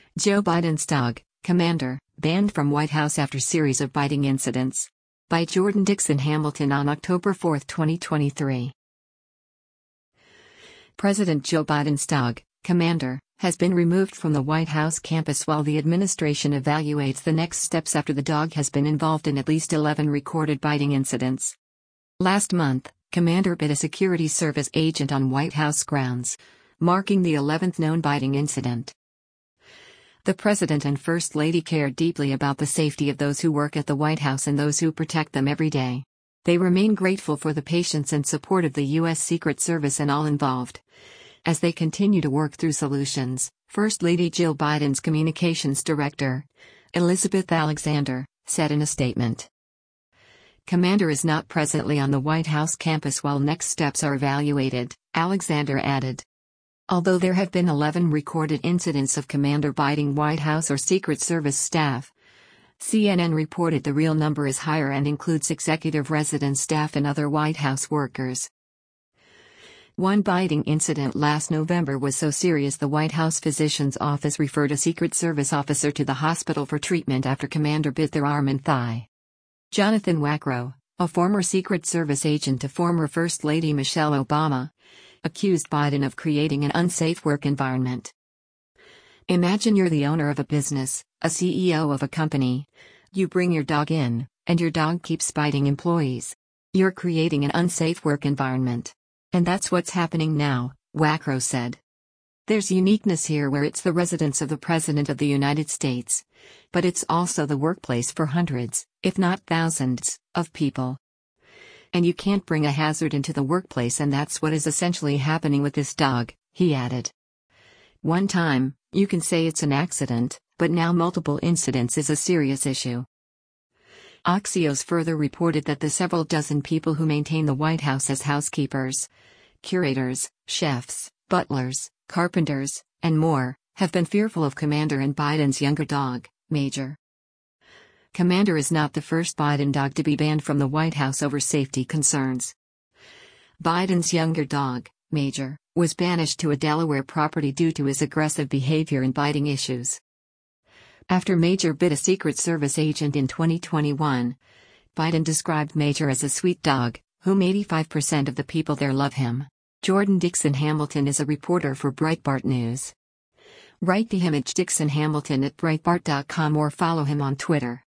Joe Biden's dog, Commander, banned from White House after series of biting incidents. By Jordan Dixon Hamilton on October 4, 2023. President Joe Biden's dog, Commander, has been removed from the White House campus while the administration evaluates the next steps after the dog has been involved in at least 11 recorded biting incidents. Last month, Commander bit a Security Service agent on White House grounds, marking the 11th known biting incident. The President and First Lady care deeply about the safety of those who work at the White House and those who protect them every day. They remain grateful for the patience and support of the U.S. Secret Service and all involved, as they continue to work through solutions, First Lady Jill Biden's Communications Director, Elizabeth Alexander, said in a statement. Commander is not presently on the White House campus while next steps are evaluated, Alexander added. Although there have been 11 recorded incidents of Commander biting White House or Secret Service staff, CNN reported the real number is higher and includes executive residence staff and other White House workers. One biting incident last November was so serious the White House physician's office referred a Secret Service officer to the hospital for treatment after Commander bit their arm and thigh. Jonathan Wackrow, a former Secret Service agent to former First Lady Michelle Obama, accused Biden of creating an unsafe work environment. Imagine you're the owner of a business, a CEO of a company. You bring your dog in, and your dog keeps biting employees. You're creating an unsafe work environment. And that's what's happening now, Wackrow said. There's uniqueness here where it's the residence of the President of the United States, but it's also the workplace for hundreds, if not thousands, of people. And you can't bring a hazard into the workplace, and that's what is essentially happening with this dog, he added. One time, you can say it's an accident, but now multiple incidents is a serious issue. Axios further reported that the several dozen people who maintain the White House as housekeepers, curators, chefs, butlers, carpenters, and more, have been fearful of Commander and Biden's younger dog, Major. Commander is not the first Biden dog to be banned from the White House over safety concerns. Biden's younger dog, Major, was banished to a Delaware property due to his aggressive behavior and biting issues. After Major bit a Secret Service agent in 2021, Biden described Major as a sweet dog, whom 85% of the people there love him. Jordan Dixon Hamilton is a reporter for Breitbart News. Write the image Dixon Hamilton at Breitbart.com or follow him on Twitter.